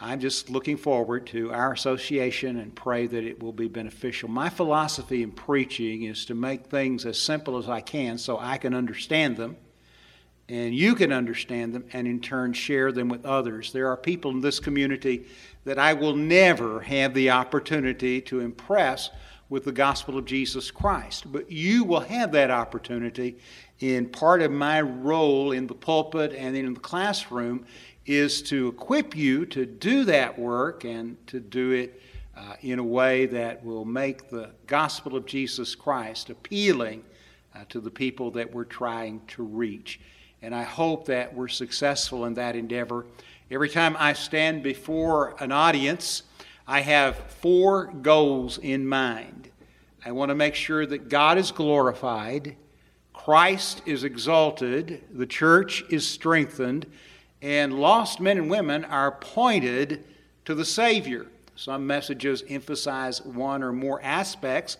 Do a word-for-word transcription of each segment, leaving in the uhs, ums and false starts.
I'm just looking forward to our association and pray that it will be beneficial. My philosophy in preaching is to make things as simple as I can so I can understand them and you can understand them and in turn share them with others. There are people in this community that I will never have the opportunity to impress with the gospel of Jesus Christ. But you will have that opportunity. In part of my role in the pulpit and in the classroom is to equip you to do that work and to do it uh, in a way that will make the gospel of Jesus Christ appealing uh, to the people that we're trying to reach. And I hope that we're successful in that endeavor. Every time I stand before an audience, I have four goals in mind. I want to make sure that God is glorified, Christ is exalted, the church is strengthened, and lost men and women are pointed to the Savior. Some messages emphasize one or more aspects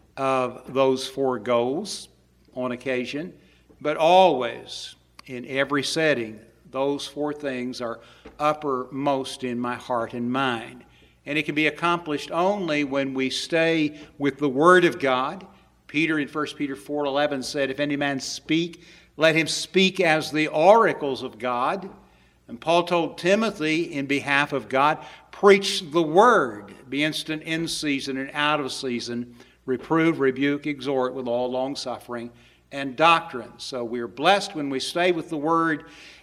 of those four goals on occasion, but always, in every setting, those four things are uppermost in my heart and mind. And it can be accomplished only when we stay with the Word of God. Peter in First Peter four eleven said, "If any man speak, let him speak as the oracles of God." And Paul told Timothy in behalf of God, "Preach the Word, be instant in season and out of season, reprove, rebuke, exhort with all longsuffering and doctrine." So we're blessed when we stay with the Word,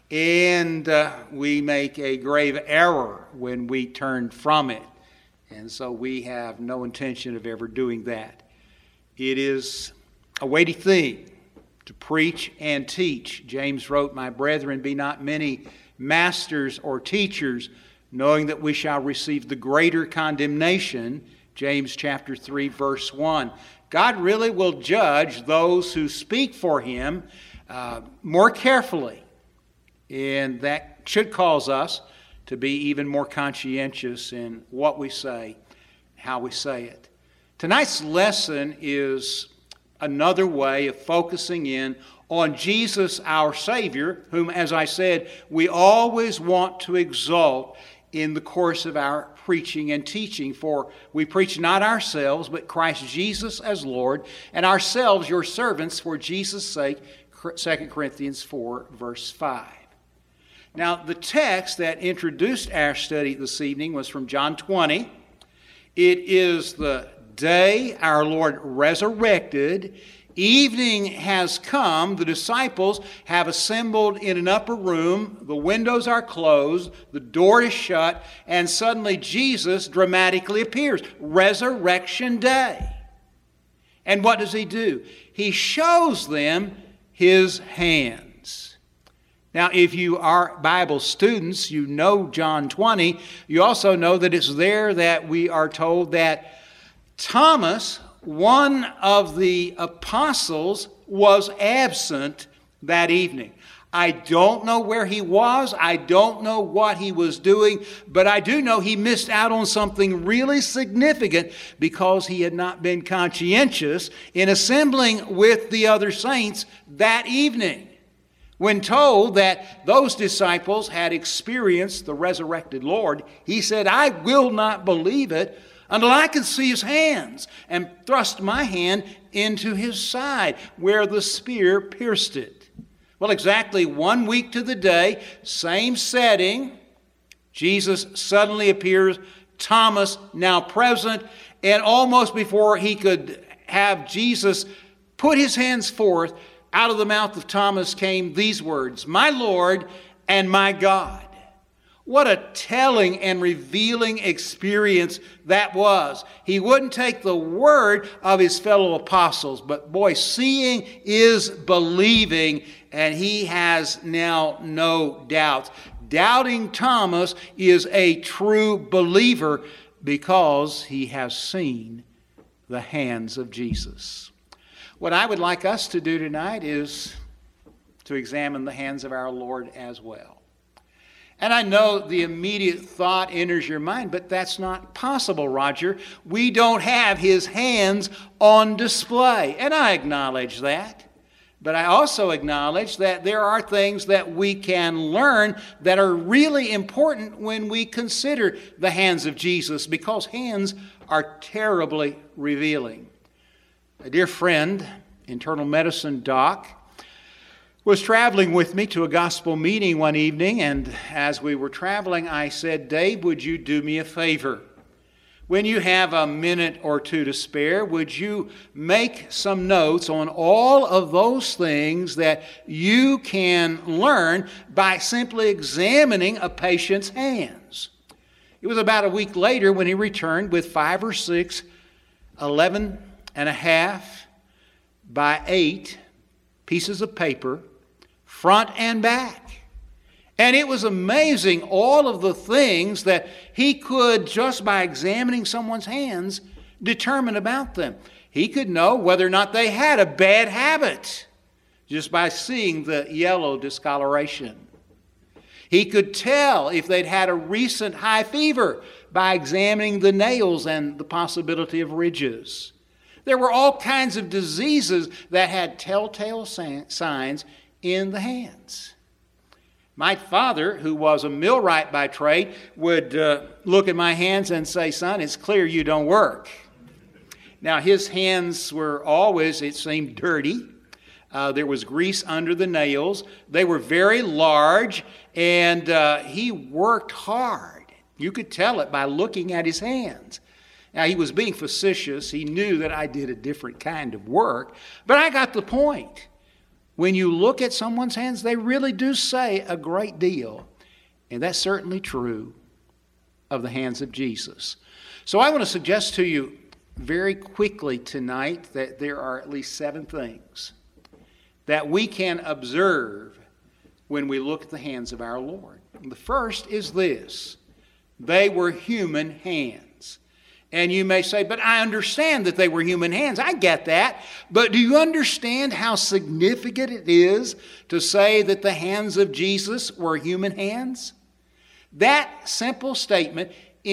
and uh, we make a grave error when we turn from it. And so we have no intention of ever doing that. It is a weighty thing to preach and teach. James wrote, "My brethren, be not many masters or teachers, knowing that we shall receive the greater condemnation." James chapter three, verse one. God really will judge those who speak for Him uh, more carefully. And that should cause us to be even more conscientious in what we say, how we say it. Tonight's lesson is another way of focusing in on Jesus, our Savior, whom, as I said, we always want to exalt in the course of our preaching and teaching. For we preach not ourselves, but Christ Jesus as Lord, and ourselves your servants for Jesus' sake, Second Corinthians four, verse five. Now, the text that introduced our study this evening was from John twenty. It is the day our Lord resurrected. Evening has come. The disciples have assembled in an upper room. The windows are closed. The door is shut. And suddenly Jesus dramatically appears. Resurrection Day. And what does He do? He shows them His hands. Now, if you are Bible students, you know John twenty. You also know that it's there that we are told that Thomas, one of the apostles, was absent that evening. I don't know where he was. I don't know what he was doing, but I do know he missed out on something really significant because he had not been conscientious in assembling with the other saints that evening. When told that those disciples had experienced the resurrected Lord, he said, "I will not believe it until I can see His hands and thrust my hand into His side where the spear pierced it." Well, exactly one week to the day, same setting, Jesus suddenly appears, Thomas now present, and almost before he could have Jesus put his hands forth, out of the mouth of Thomas came these words, "My Lord and my God." What a telling and revealing experience that was. He wouldn't take the word of his fellow apostles, but boy, seeing is believing, and he has now no doubt. Doubting Thomas is a true believer because he has seen the hands of Jesus. What I would like us to do tonight is to examine the hands of our Lord as well. And I know the immediate thought enters your mind, but that's not possible, Roger. We don't have His hands on display. And I acknowledge that. But I also acknowledge that there are things that we can learn that are really important when we consider the hands of Jesus, because hands are terribly revealing. A dear friend, internal medicine doc, was traveling with me to a gospel meeting one evening, and as we were traveling, I said, "Dave, would you do me a favor? When you have a minute or two to spare, would you make some notes on all of those things that you can learn by simply examining a patient's hands?" It was about a week later when he returned with five or six, eleven and a half by eight pieces of paper, front and back. And it was amazing all of the things that he could, just by examining someone's hands, determine about them. He could know whether or not they had a bad habit just by seeing the yellow discoloration. He could tell if they'd had a recent high fever by examining the nails and the possibility of ridges. There were all kinds of diseases that had telltale signs in the hands. My father, who was a millwright by trade, would uh, look at my hands and say, "Son, it's clear you don't work." Now, his hands were always, it seemed, dirty. Uh, there was grease under the nails. They were very large, and uh, he worked hard. You could tell it by looking at his hands. Now, he was being facetious. He knew that I did a different kind of work, but I got the point. When you look at someone's hands, they really do say a great deal. And that's certainly true of the hands of Jesus. So I want to suggest to you very quickly tonight that there are at least seven things that we can observe when we look at the hands of our Lord. The first is this: they were human hands. And you may say, "But I understand that they were human hands." I get that. But do you understand how significant it is to say that the hands of Jesus were human hands? That simple statement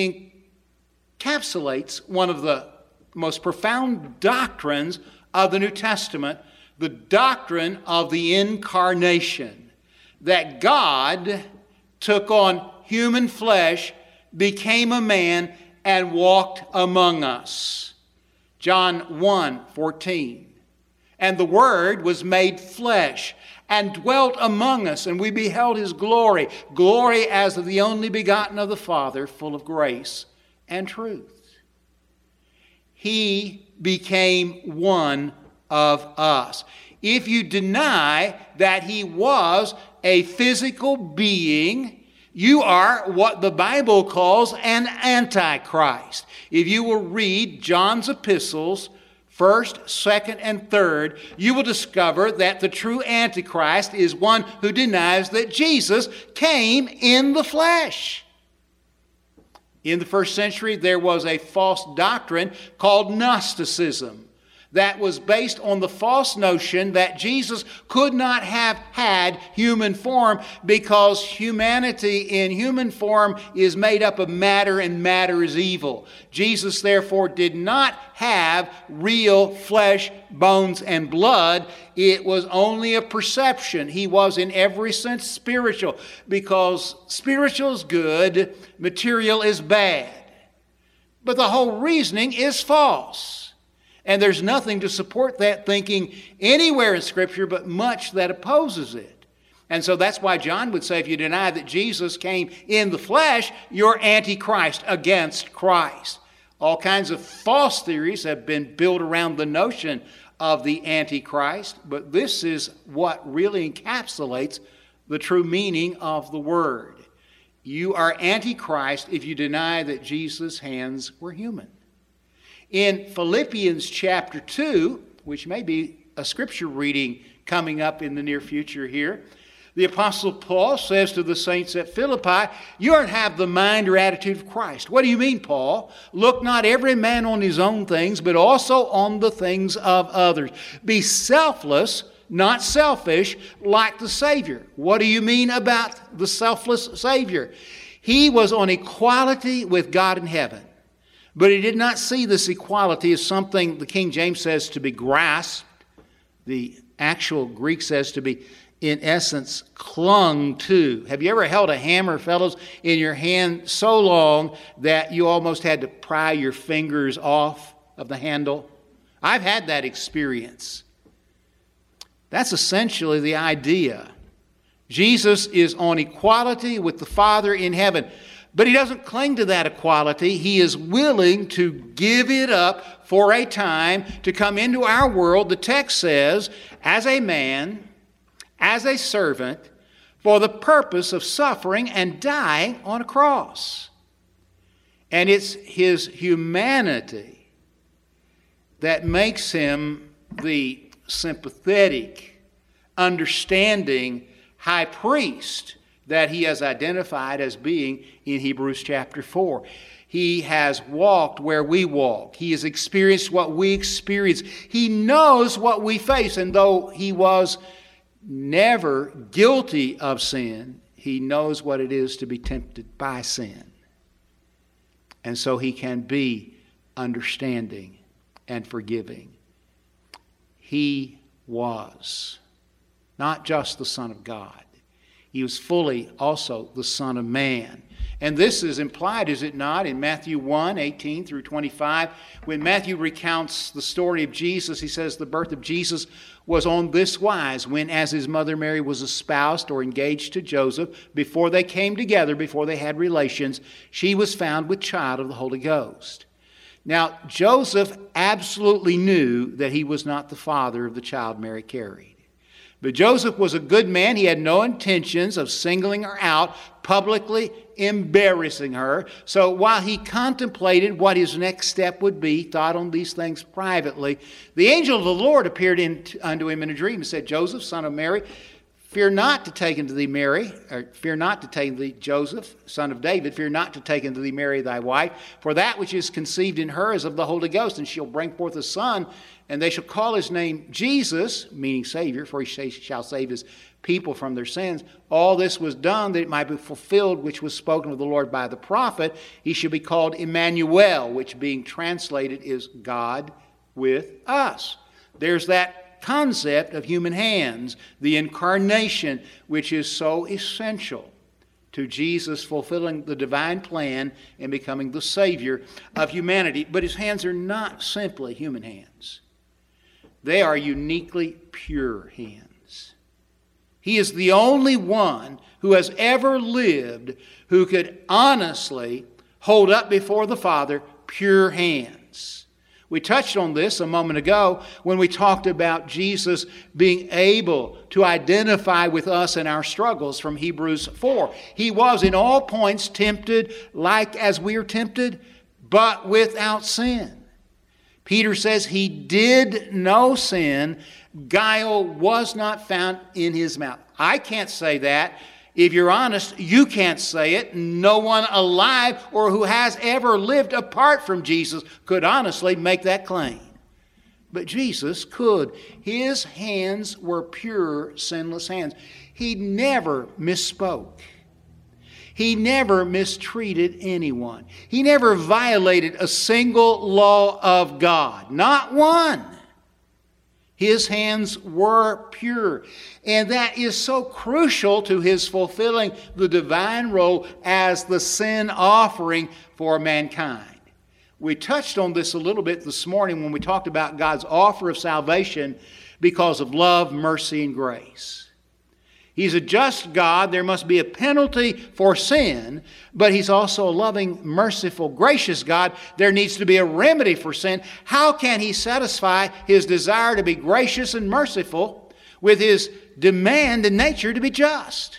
encapsulates one of the most profound doctrines of the New Testament, the doctrine of the incarnation. That God took on human flesh, became a man, and walked among us. John one fourteen. And the Word was made flesh and dwelt among us, and we beheld his glory, glory as of the only begotten of the Father, full of grace and truth. He became one of us. If you deny that he was a physical being, you are what the Bible calls an antichrist. If you will read John's epistles, first, second, and third, you will discover that the true antichrist is one who denies that Jesus came in the flesh. In the first century, there was a false doctrine called Gnosticism that was based on the false notion that Jesus could not have had human form because humanity in human form is made up of matter and matter is evil. Jesus therefore did not have real flesh, bones, and blood. It was only a perception. He was in every sense spiritual because spiritual is good, material is bad. But the whole reasoning is false. And there's nothing to support that thinking anywhere in Scripture but much that opposes it. And so that's why John would say if you deny that Jesus came in the flesh, you're antichrist, against Christ. All kinds of false theories have been built around the notion of the antichrist, but this is what really encapsulates the true meaning of the word. You are antichrist if you deny that Jesus' hands were human. In Philippians chapter two, which may be a scripture reading coming up in the near future here, the Apostle Paul says to the saints at Philippi, you are to have the mind or attitude of Christ. What do you mean, Paul? Look not every man on his own things, but also on the things of others. Be selfless, not selfish, like the Savior. What do you mean about the selfless Savior? He was on equality with God in heaven. But he did not see this equality as something, the King James says, to be grasped. The actual Greek says to be, in essence, clung to. Have you ever held a hammer, fellows, in your hand so long that you almost had to pry your fingers off of the handle? I've had that experience. That's essentially the idea. Jesus is on equality with the Father in heaven, but he doesn't cling to that equality. He is willing to give it up for a time to come into our world, the text says, as a man, as a servant, for the purpose of suffering and dying on a cross. And it's his humanity that makes him the sympathetic, understanding high priest that he has identified as being in Hebrews chapter four. He has walked where we walk. He has experienced what we experience. He knows what we face. And though he was never guilty of sin, he knows what it is to be tempted by sin. And so he can be understanding and forgiving. He was not just the Son of God. He was fully also the Son of Man. And this is implied, is it not, in Matthew one, eighteen through twenty-five. When Matthew recounts the story of Jesus, he says the birth of Jesus was on this wise, when as his mother Mary was espoused or engaged to Joseph, before they came together, before they had relations, she was found with child of the Holy Ghost. Now, Joseph absolutely knew that he was not the father of the child Mary carried. But Joseph was a good man. He had no intentions of singling her out, publicly embarrassing her. So while he contemplated what his next step would be, thought on these things privately, the angel of the Lord appeared in, unto him in a dream and said, Joseph, son of Mary, fear not to take unto thee Mary, or fear not to take unto thee Joseph, son of David, fear not to take unto thee Mary thy wife, for that which is conceived in her is of the Holy Ghost, and she'll bring forth a son, and they shall call his name Jesus, meaning Savior, for he shall save his people from their sins. All this was done that it might be fulfilled, which was spoken of the Lord by the prophet. He shall be called Emmanuel, which being translated is God with us. There's that concept of human hands, the incarnation, which is so essential to Jesus fulfilling the divine plan and becoming the Savior of humanity. But his hands are not simply human hands. They are uniquely pure hands. He is the only one who has ever lived who could honestly hold up before the Father pure hands. We touched on this a moment ago when we talked about Jesus being able to identify with us in our struggles from Hebrews four. He was in all points tempted like as we are tempted, but without sin. Peter says he did no sin. Guile was not found in his mouth. I can't say that. If you're honest, you can't say it. No one alive or who has ever lived apart from Jesus could honestly make that claim. But Jesus could. His hands were pure, sinless hands. He never misspoke. He never mistreated anyone. He never violated a single law of God. Not one. His hands were pure. And that is so crucial to his fulfilling the divine role as the sin offering for mankind. We touched on this a little bit this morning when we talked about God's offer of salvation because of love, mercy, and grace. He's a just God. There must be a penalty for sin, but he's also a loving, merciful, gracious God. There needs to be a remedy for sin. How can he satisfy his desire to be gracious and merciful with his demand and nature to be just?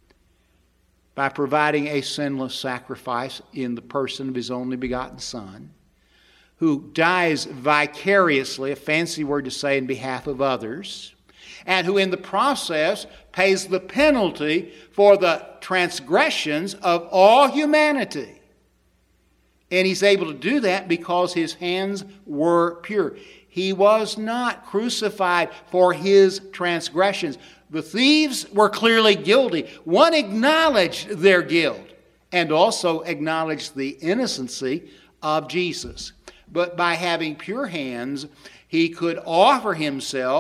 By providing a sinless sacrifice in the person of his only begotten Son, who dies vicariously, a fancy word to say, in behalf of others, and who in the process pays the penalty for the transgressions of all humanity. And he's able to do that because his hands were pure. He was not crucified for his transgressions. The thieves were clearly guilty. One acknowledged their guilt and also acknowledged the innocency of Jesus. But by having pure hands, he could offer himself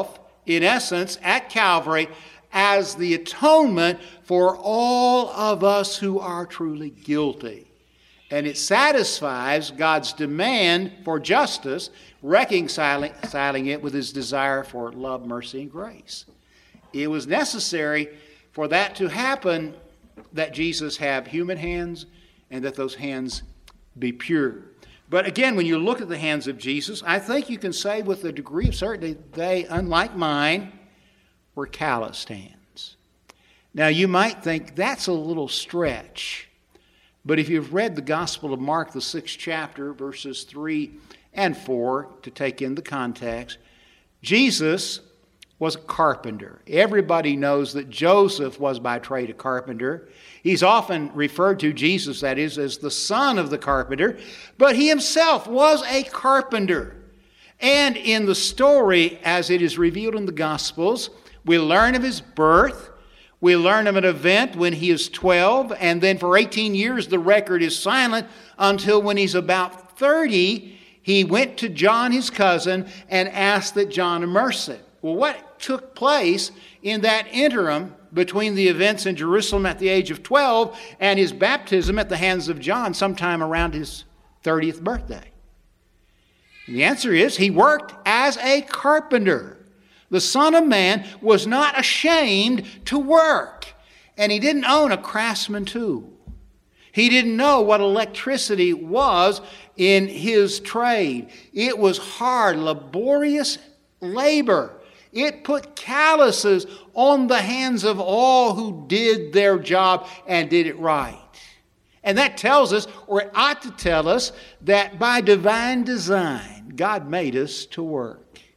in essence, at Calvary as the atonement for all of us who are truly guilty. And it satisfies God's demand for justice, reconciling it with his desire for love, mercy, and grace. It was necessary for that to happen that Jesus have human hands and that those hands be pure. But again, when you look at the hands of Jesus, I think you can say with a degree of certainty they, unlike mine, were calloused hands. Now you might think that's a little stretch. But if you've read the Gospel of Mark, the sixth chapter, verses three and four, to take in the context, Jesus was a carpenter. Everybody knows that Joseph was by trade a carpenter. He's often referred to, Jesus that is, as the son of the carpenter, but he himself was a carpenter. And in the story, as it is revealed in the Gospels, we learn of his birth. We learn of an event when he is twelve, and then for eighteen years the record is silent until when he's about thirty, he went to John, his cousin, and asked that John immerse him. Well, what took place in that interim between the events in Jerusalem at the age of twelve and his baptism at the hands of John sometime around his thirtieth birthday? And the answer is he worked as a carpenter. The Son of Man was not ashamed to work. And he didn't own a craftsman tool. He didn't know what electricity was in his trade. It was hard, laborious labor. It put calluses on the hands of all who did their job and did it right. And that tells us, or it ought to tell us, that by divine design, God made us to work.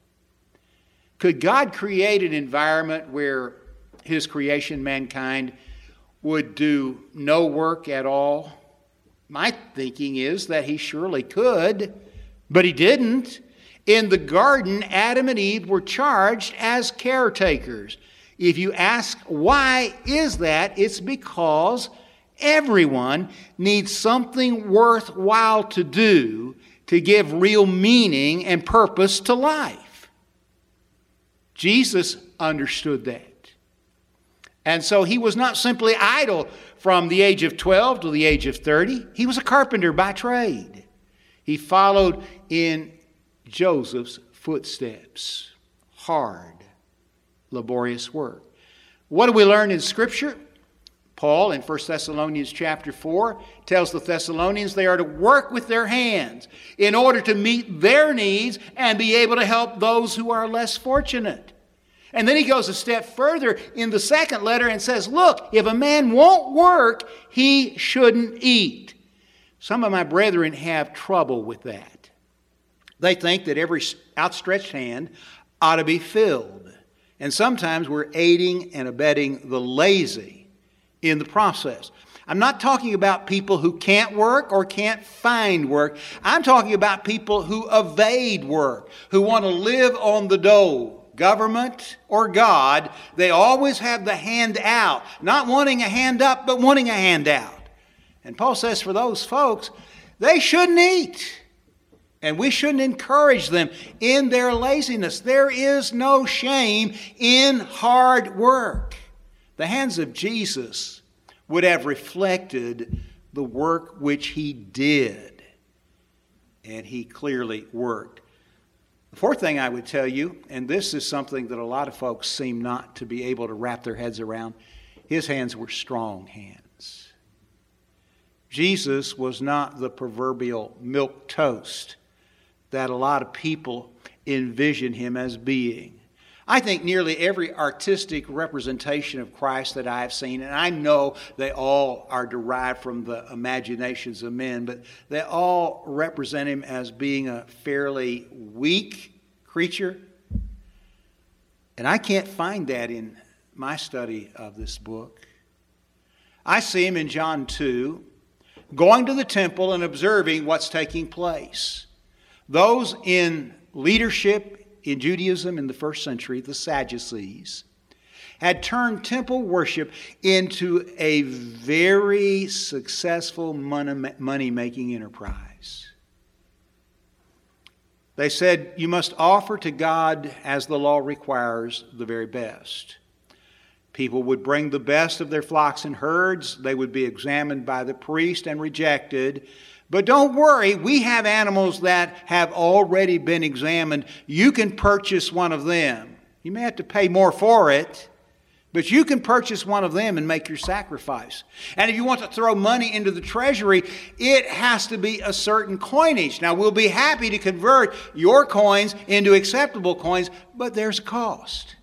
Could God create an environment where his creation, mankind, would do no work at all? My thinking is that he surely could, but he didn't. In the garden, Adam and Eve were charged as caretakers. If you ask why is that, it's because everyone needs something worthwhile to do to give real meaning and purpose to life. Jesus understood that. And so he was not simply idle from the age of twelve to the age of thirty. He was a carpenter by trade. He followed in Joseph's footsteps. Hard, laborious work. What do we learn in Scripture? Paul in First Thessalonians chapter four tells the Thessalonians they are to work with their hands in order to meet their needs and be able to help those who are less fortunate. And then he goes a step further in the second letter and says, look, if a man won't work, he shouldn't eat. Some of my brethren have trouble with that. They think that every outstretched hand ought to be filled. And sometimes we're aiding and abetting the lazy in the process. I'm not talking about people who can't work or can't find work. I'm talking about people who evade work, who want to live on the dole. Government or God, they always have the hand out. Not wanting a hand up, but wanting a hand out. And Paul says for those folks, they shouldn't eat. And we shouldn't encourage them in their laziness. There is no shame in hard work. The hands of Jesus would have reflected the work which he did. And he clearly worked. The fourth thing I would tell you, and this is something that a lot of folks seem not to be able to wrap their heads around, his hands were strong hands. Jesus was not the proverbial milk toast that a lot of people envision him as being. I think nearly every artistic representation of Christ that I have seen, and I know they all are derived from the imaginations of men, but they all represent him as being a fairly weak creature. And I can't find that in my study of this book. I see him in John two, going to the temple and observing what's taking place. Those in leadership in Judaism in the first century, the Sadducees, had turned temple worship into a very successful money-making enterprise. They said, you must offer to God, as the law requires, the very best. People would bring the best of their flocks and herds. They would be examined by the priest and rejected. But don't worry, we have animals that have already been examined. You can purchase one of them. You may have to pay more for it, but you can purchase one of them and make your sacrifice. And if you want to throw money into the treasury, it has to be a certain coinage. Now, we'll be happy to convert your coins into acceptable coins, but there's a cost.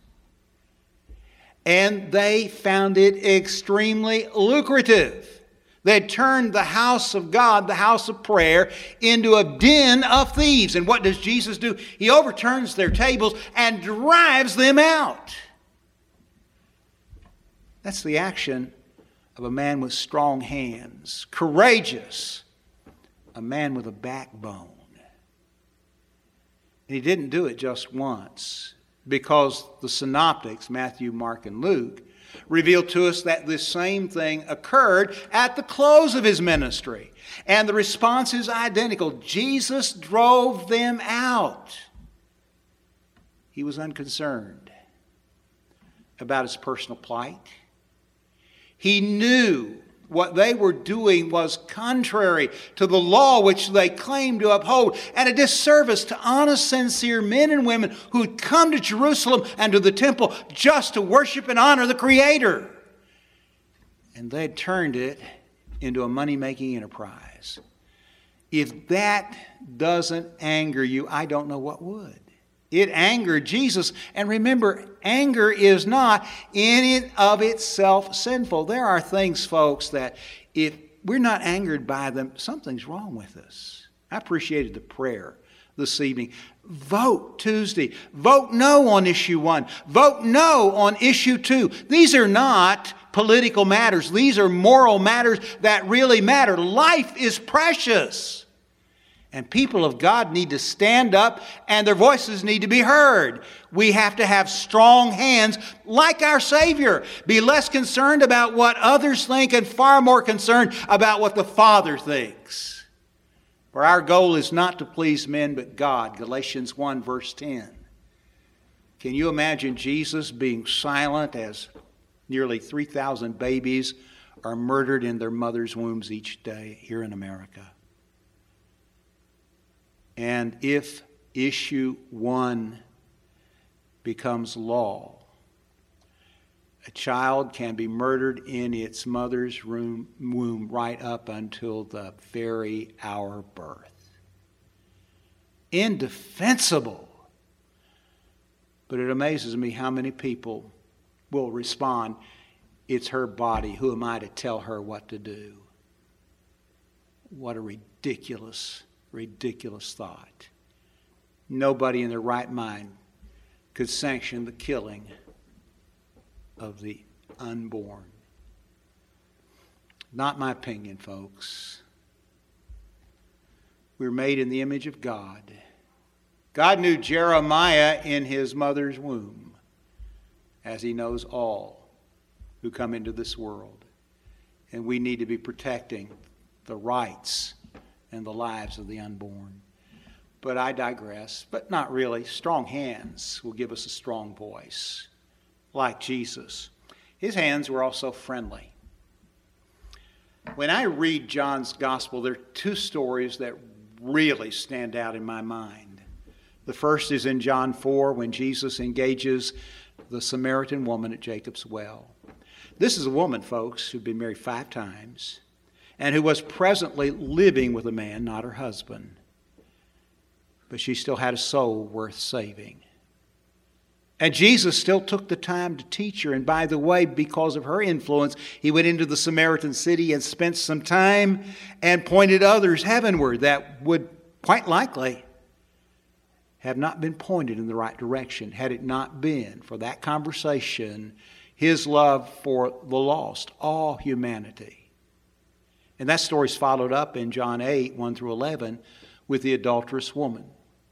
And they found it extremely lucrative. They had turned the house of God, the house of prayer, into a den of thieves. And what does Jesus do? He overturns their tables and drives them out. That's the action of a man with strong hands, courageous, a man with a backbone. And he didn't do it just once, because the synoptics, Matthew, Mark, and Luke, reveal to us that this same thing occurred at the close of his ministry. And the response is identical. Jesus drove them out. He was unconcerned about his personal plight. He knew what they were doing was contrary to the law which they claimed to uphold, and a disservice to honest, sincere men and women who had come to Jerusalem and to the temple just to worship and honor the Creator. And they had turned it into a money-making enterprise. If that doesn't anger you, I don't know what would. It angered Jesus. And remember, anger is not in and of itself sinful. There are things, folks, that if we're not angered by them, something's wrong with us. I appreciated the prayer this evening. Vote Tuesday. Vote no on issue one. Vote no on issue two. These are not political matters. These are moral matters that really matter. Life is precious. And people of God need to stand up and their voices need to be heard. We have to have strong hands like our Savior. Be less concerned about what others think and far more concerned about what the Father thinks. For our goal is not to please men but God. Galatians one verse ten. Can you imagine Jesus being silent as nearly three thousand babies are murdered in their mother's wombs each day here in America? And if issue one becomes law, a child can be murdered in its mother's room, womb right up until the very hour of birth. Indefensible. But it amazes me how many people will respond, it's her body, who am I to tell her what to do? What a ridiculous Ridiculous thought. Nobody in their right mind could sanction the killing of the unborn. Not my opinion, folks. We're made in the image of God. God knew Jeremiah in his mother's womb, as he knows all who come into this world. And we need to be protecting the rights and the lives of the unborn. But I digress, but not really. Strong hands will give us a strong voice, like Jesus. His hands were also friendly. When I read John's gospel, there are two stories that really stand out in my mind. The first is in John four, when Jesus engages the Samaritan woman at Jacob's well. This is a woman, folks, who'd been married five times, and who was presently living with a man, not her husband. But she still had a soul worth saving. And Jesus still took the time to teach her. And by the way, because of her influence, he went into the Samaritan city and spent some time and pointed others heavenward that would quite likely have not been pointed in the right direction had it not been for that conversation, his love for the lost, all humanity. And that story is followed up in John eight, one through eleven, with the adulterous woman.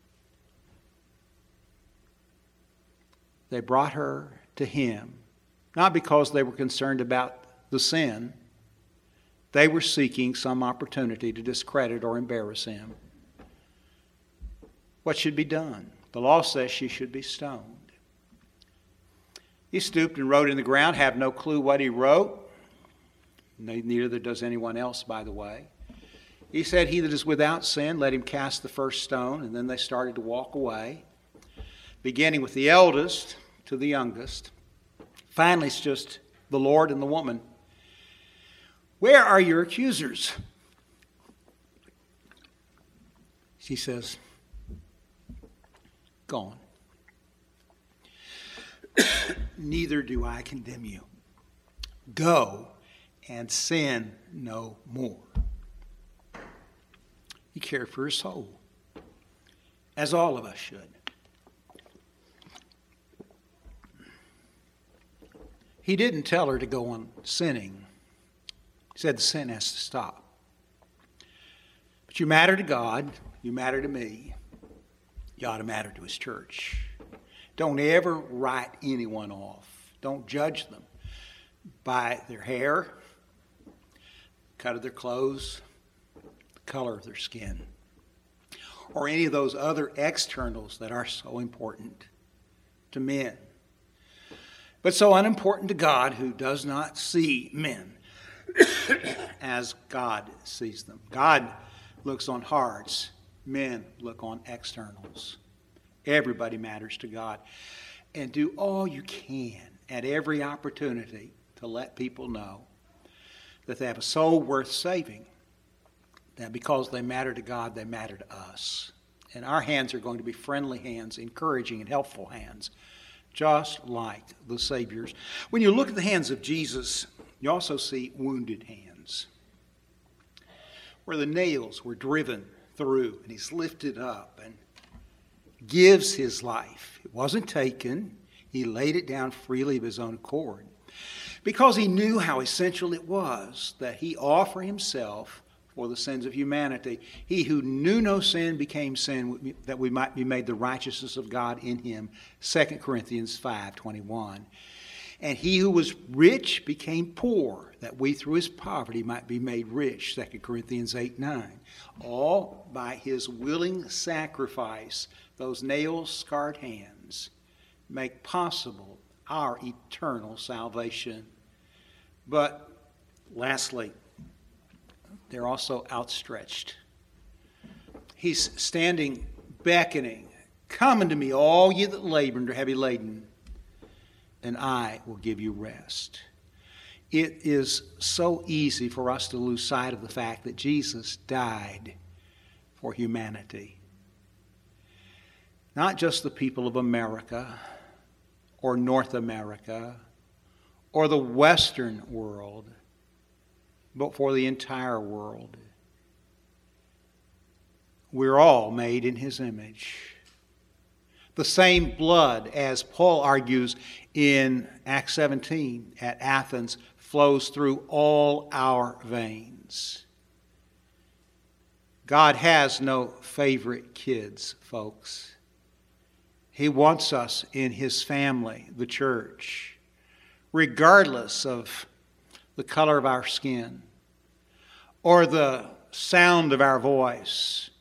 They brought her to him, not because they were concerned about the sin. They were seeking some opportunity to discredit or embarrass him. what should be done? The law says she should be stoned. He stooped and wrote in the ground, have no clue what he wrote. Neither does anyone else, by the way. He said, he that is without sin, let him cast the first stone. And then they started to walk away, beginning with the eldest to the youngest. Finally, it's just the Lord and the woman. Where are your accusers? She says, gone. Neither do I condemn you. Go and sin no more. He cared for her soul, as all of us should. He didn't tell her to go on sinning. He said the sin has to stop. But you matter to God. You matter to me. You ought to matter to his church. Don't ever write anyone off. Don't judge them by their hair, cut of their clothes, the color of their skin, or any of those other externals that are so important to men, but so unimportant to God, who does not see men as God sees them. God looks on hearts. Men look on externals. Everybody matters to God. And do all you can at every opportunity to let people know that they have a soul worth saving. That because they matter to God, they matter to us. And our hands are going to be friendly hands, encouraging and helpful hands, just like the Savior's. When you look at the hands of Jesus, you also see wounded hands, where the nails were driven through, and he's lifted up and gives his life. It wasn't taken. He laid it down freely of his own accord, because he knew how essential it was that he offer himself for the sins of humanity. He who knew no sin became sin, that we might be made the righteousness of God in him. Second Corinthians five twenty-one. And he who was rich became poor, that we through his poverty might be made rich. Second Corinthians eight nine. All by his willing sacrifice, those nail-scarred hands make possible our eternal salvation. But lastly, they're also outstretched. He's standing, beckoning, come unto me, all ye that labor and are heavy laden, and I will give you rest. It is so easy for us to lose sight of the fact that Jesus died for humanity. Not just the people of America or North America or the Western world, but for the entire world. We're all made in his image. The same blood, as Paul argues in Acts seventeen at Athens, flows through all our veins. God has no favorite kids, folks. He wants us in his family, the church, regardless of the color of our skin or the sound of our voice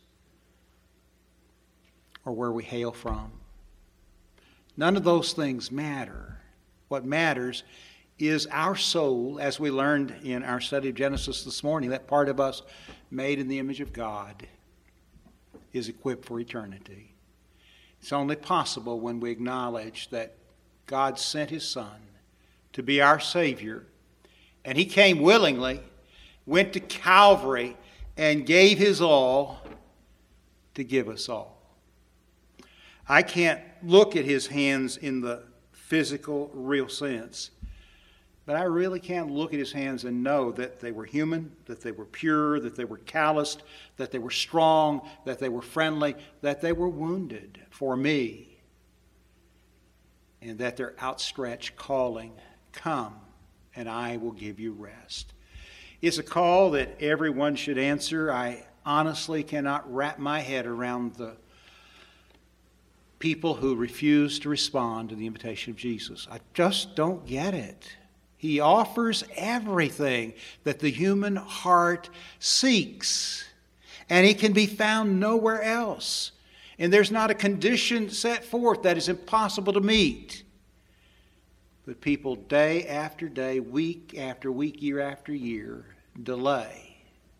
or where we hail from. None of those things matter. What matters is our soul, as we learned in our study of Genesis this morning, that part of us made in the image of God is equipped for eternity. It's only possible when we acknowledge that God sent his Son to be our Savior, and he came willingly, went to Calvary, and gave his all to give us all. I can't look at his hands in the physical, real sense, but I really can look at his hands and know that they were human, that they were pure, that they were calloused, that they were strong, that they were friendly, that they were wounded for me, and that they're outstretched calling, come, and I will give you rest. It's a call that everyone should answer. I honestly cannot wrap my head around the people who refuse to respond to the invitation of Jesus. I just don't get it. He offers everything that the human heart seeks, and he can be found nowhere else. And there's not a condition set forth that is impossible to meet. But people day after day, week after week, year after year, delay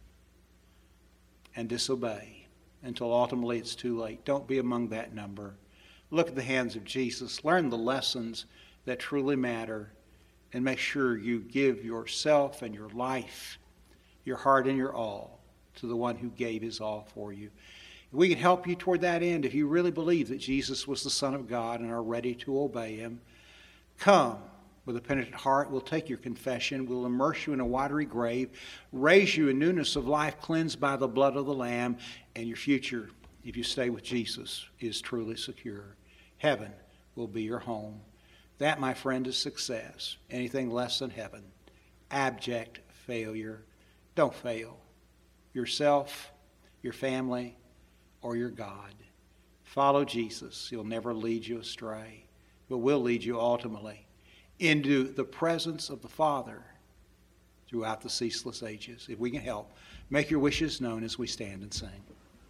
and disobey until ultimately it's too late. Don't be among that number. Look at the hands of Jesus. Learn the lessons that truly matter, and make sure you give yourself and your life, your heart and your all to the one who gave his all for you. We can help you toward that end if you really believe that Jesus was the Son of God and are ready to obey him. Come with a penitent heart. We'll take your confession. We'll immerse you in a watery grave, raise you in newness of life, cleansed by the blood of the Lamb, and your future, if you stay with Jesus, is truly secure. Heaven will be your home. That, my friend, is success. Anything less than heaven, abject failure. Don't fail yourself, your family, or your God. Follow Jesus. He'll never lead you astray, but will lead you ultimately into the presence of the Father throughout the ceaseless ages. If we can help, make your wishes known as we stand and sing.